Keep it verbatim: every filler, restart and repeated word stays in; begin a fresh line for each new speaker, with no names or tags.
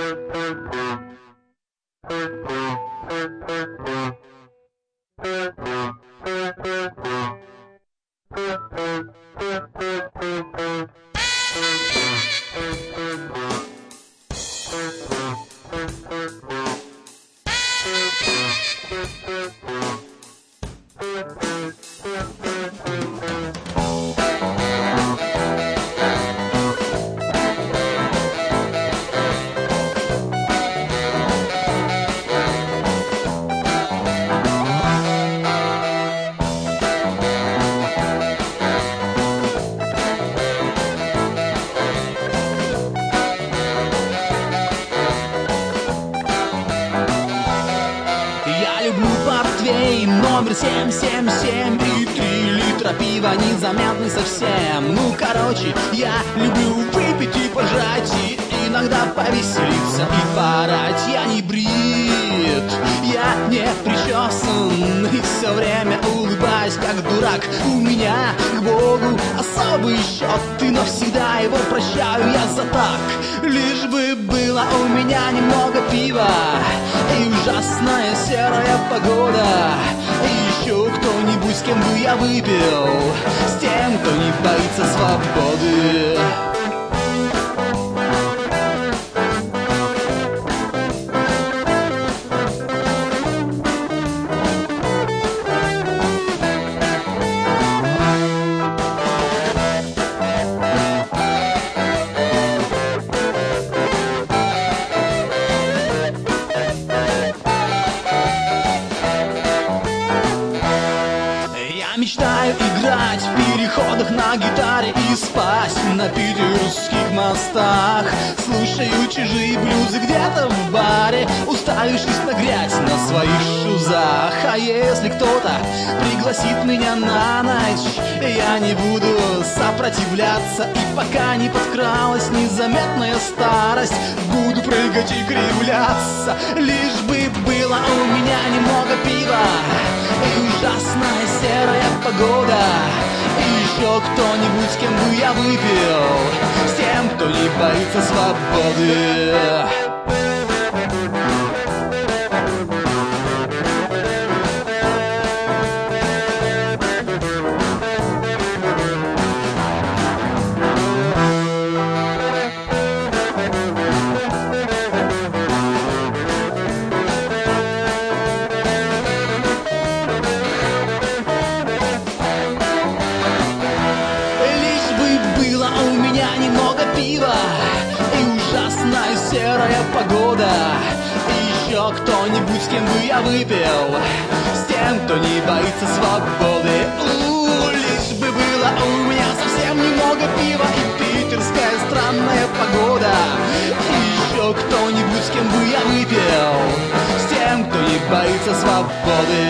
Номер семь семь семь и три литра пива незаметный совсем. Ну, короче, я люблю выпить и пожрать, и иногда повеселиться и порать. Я не брит, я не причесан, и все время улыбаюсь, как дурак. У меня к Богу особый счет, и навсегда его прощаю я за так. Лишь бы было у меня немного пива и ужасная серая погода. И еще кто-нибудь, с кем бы я выпил, с тем, кто не боится свободы. Мечтаю играть в переходах на гитаре и спать на питерских мостах. Слушаю чужие блюзы где-то в баре, уставившись на грязь на своих шузах. А если кто-то пригласит меня на ночь, я не буду сопротивляться. И пока не подкралась незаметная старость, буду прыгать и кривляться. Лишь бы было у меня немного пива и ужасная серая погода. И еще кто-нибудь, с кем бы я выпил, с тем, кто не боится свободы. Немного пива и ужасная серая погода. И еще кто-нибудь, с кем бы я выпил, с тем, кто не боится свободы. У-у-у, лишь бы было у меня совсем немного пива и питерская странная погода. И еще кто-нибудь, с кем бы я выпил, с тем, кто не боится свободы.